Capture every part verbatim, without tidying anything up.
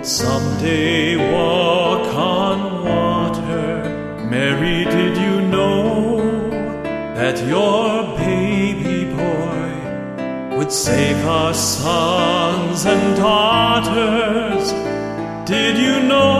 someday walk on water. Mary, did you know that your baby boy would save our sons and daughters? Did you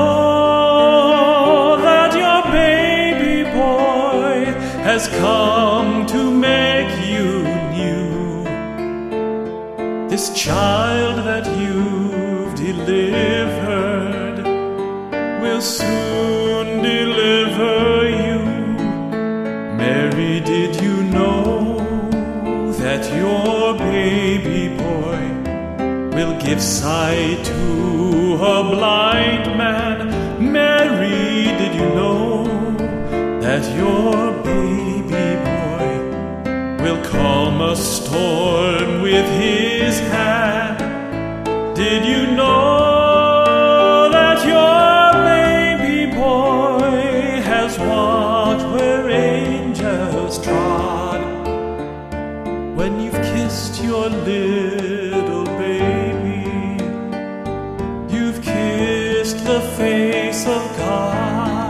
know that your baby boy has come to make you new? This child that you've delivered will soon deliver you. Mary, did you know that your baby boy will give sight to a blind man? Mary, did you know that your baby boy will calm a storm with his hand? Did you know that your baby boy has walked where angels trod? When you've kissed your little baby, you've kissed the face of God.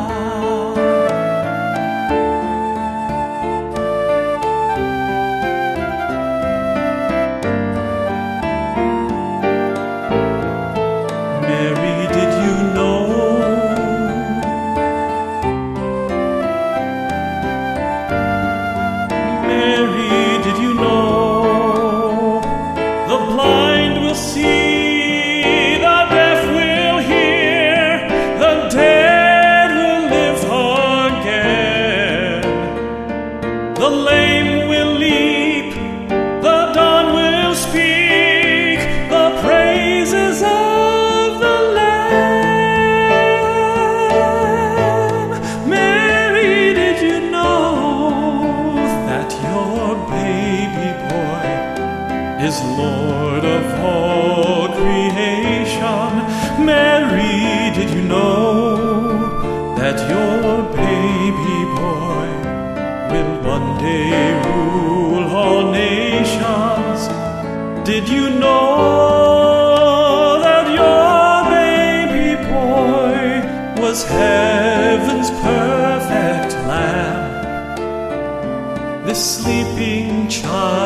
Mary, did you know Mary, did you know the blind will see, the deaf will hear, the dead will live again, the lame will leap, the dawn will speak the praises of the Lamb? Mary, did you know that your baby boy is Lord of all creation? Mary, did you know that your baby boy will one day rule all nations? Did you know that your baby boy was heaven's perfect lamb? This sleeping child